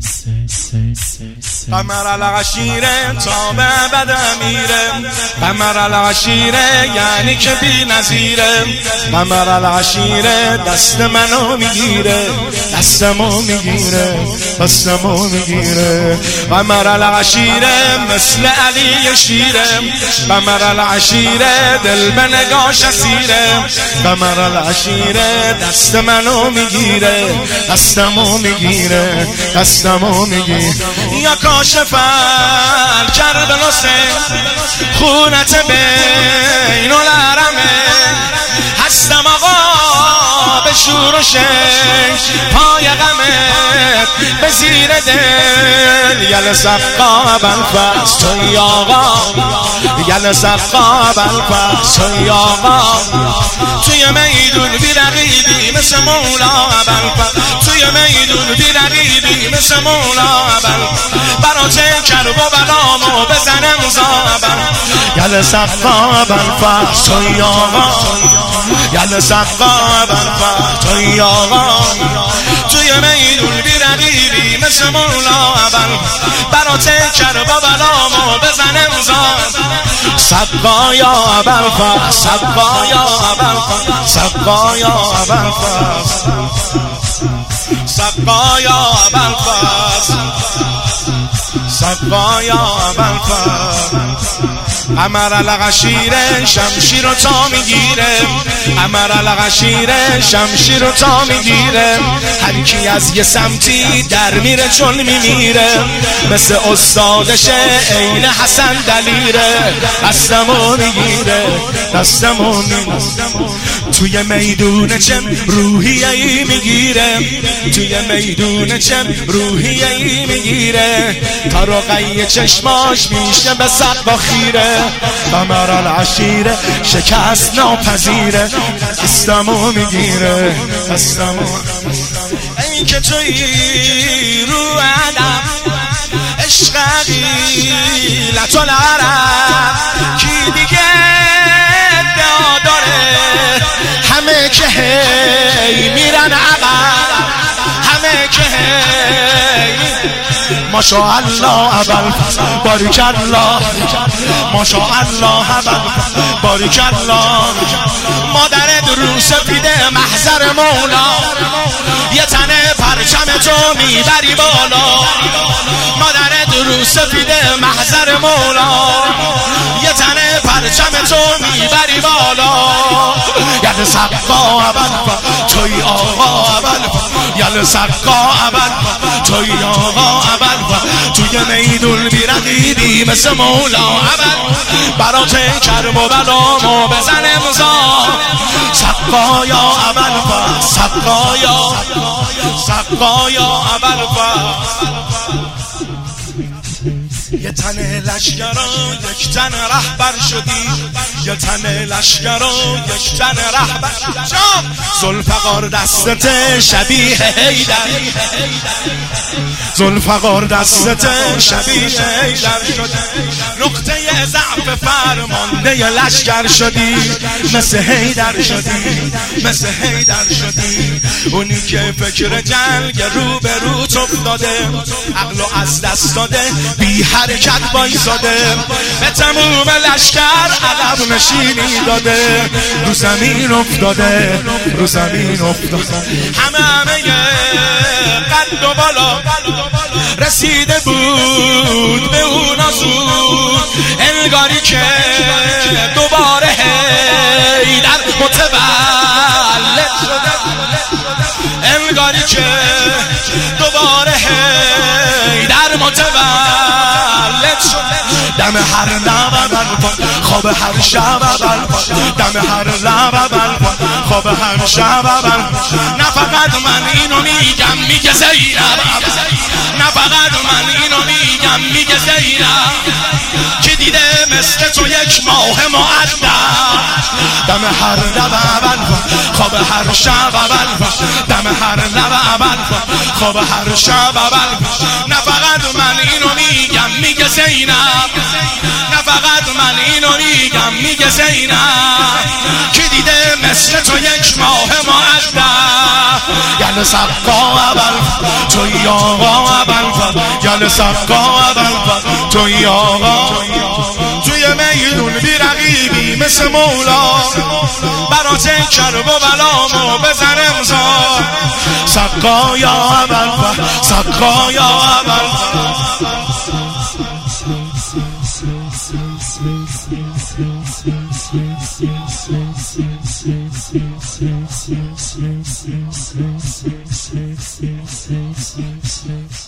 قمر العشیره تا به ابد میره، قمر العشیره یعنی که بی نظیره، قمر العشیره دست منو میگیره، دستمو میگیره، دستمو میگیره. قمر العشیره مثل علی شیره، قمر العشیره دل به نگاش اسیره، قمر العشیره دست منو میگیره، دستمو میگیره، دستمو میگیره. یا کاشف الکرب حسین خونت بین الحرمه، هستم آقا به شور و شش پای غمت به زیر دل، یل سقا بلفز توی آقا، یل سقا بلفز توی آقا. توی میدون بی رقیبی مثل مولا بلفز، توی میدون بی رقیبی مثل مولا بلفز، برات کرب و بلامو بزنم زابل، یل سقا بلفز توی آقا، یل سقا بلفز توی آقا. توی میدون بی رقیبی مثل مولا بلفز، برات کرب و بلامو بزنم زابل، سقا یا بلفز، سقا یا بلفز، سقا یا بلفز، سقا یا بلفز، سقا یا بلفز. قمر العشیره شمشیر رو تا میگیره، قمر العشیره شمشیر رو تا میگیره. هر کی از یه سمتی در میره چون میمیره، مثل استادشه عین حسن دلیره، دستمو میگیره، دستمو میگیره. توی میدون چم روحیه‌ای میگیره، توی میدون چم روحیه‌ای میگیره. تا رقیه چشماش میشه به سقف خیره، قمر العشیره شکست ناپذیره، دستمو میگیره، دستمو. این که توی رو علم عشق قیلت العرب، کی دیگه ادعا داره؟ همه که هی میرن عقب، همه که هی ماشاءالله ابوالفضل باریکالله، ماشاءالله ابوالفضل باریکالله. مادرت رو سپیده محضر مولا، یه تنه پرچم تو میبری بالا، مادرت رو سپیده محضر مولا، یه تنه پرچم تو میبری بالا. یل سقا ابوالفضل توی آقا ابوالفضل، یل سقا ابوالفضل توی آقا ابوالفضل. توی میدون بی رقیبی مثل مولا ابوالفضل، برات کرب و بلامو بزنم زار، سقا یا ابوالفضل، سقا یا، سقا یا ابوالفضل. یه تن لشکرا یک تن رهبر شدی، یه تن لشکرا یک تن رهبر. ذوالفقار دستت شبیه حیدر، ذوالفقار دستت شبیه حیدر شد، نقطه ضعف فرمانده لشکر شدی، مثل حیدر شدی، مثل حیدر شدی. اونی که فکر جنگ رو به رو افتاده، عقلو از دست داده، بی حرکت وایساده، به تموم لشکر عقب نشینی داده، رو زمین افتاده، رو زمین افتاده. همه قد و بالا رسیده بود به اون آزود، انگاری که دوباره حیدر متولد شده، انگاری که دوباره حیدر متولد شده. دم هر لب بلفل خواب هر شب بلفل، دم هر لب بلفل خواب هر شب بلفل. نه فقط من اینو میگم، میگه زینب، نه فقط من اینو میگم، میگه زینب که دیده مثل تو یک ماه مؤدب. دم هر لب بلفل خواب هر شب بلفل، دم هر لب بلفل خواب هر شب بلفل. نه فقط من اینو میگم، میگه زینب، نه فقط من اینو میگم، میگه زینب که دیده مثل تو یک ماه مؤدب. یل سقا ابوالفضل توی آقا ابوالفضل، من سقا اول توی آقا، توی میدون بی رقیبی مثل مولا، برات کرب و بلامو بزن امضا. سقا یا اول سقا یا اول